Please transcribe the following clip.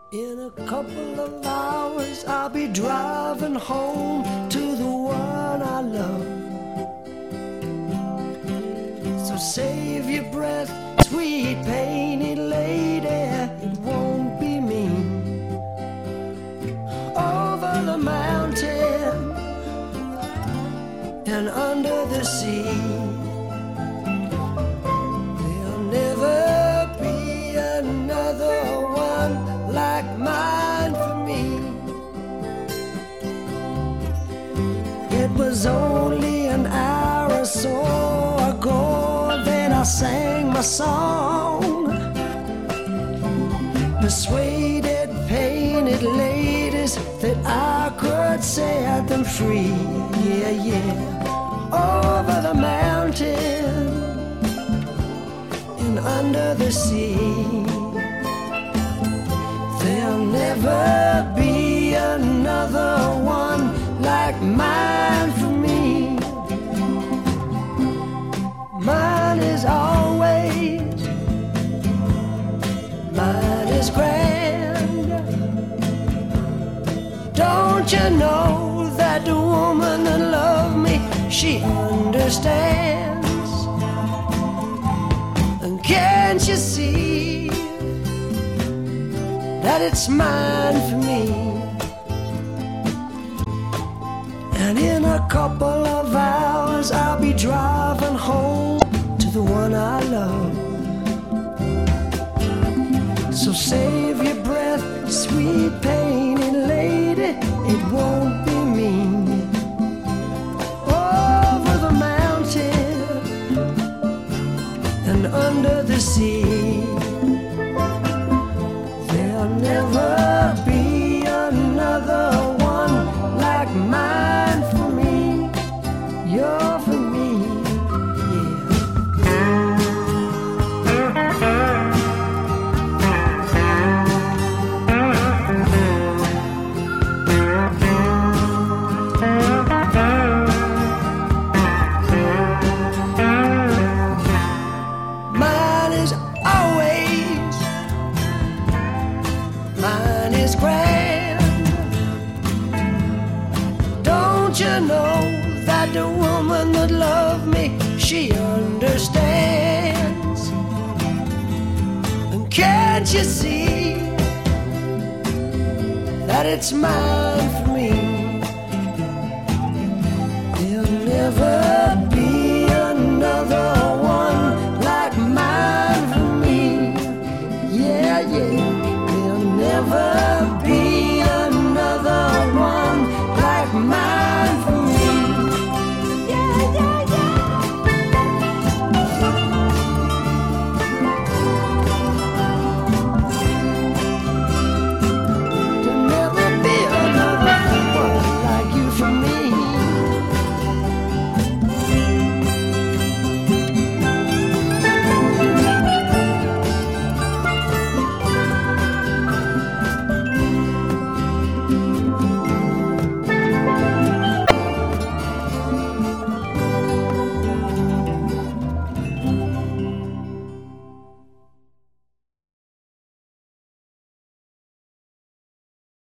In a couple of hours I'll be driving home to the one I love. So save your breath, sweet painted lady, it won't be me. Over the mountain and under the sea, there'll never be another one like mine for me. It was only an hour or so ago that I sang my song. Persuaded painted ladies that I could set them free. Yeah, yeah. Over the mountain and under the sea, there'll never be another one like mine for me. Mine is always, mine is grand. Don't you know that the woman that loved me, she understands? And can't you see that it's mine for me? And in a couple of hours I'll be driving home to the one I love. So save your breath, sweet painted lady, it won't be me. Over the mountain and under the sea, there'll never be another one like mine for me. You're for me, mine is always, mine is grand. Don't you know that the woman that loved me, she understands? And can't you see that it's mine for me? There'll never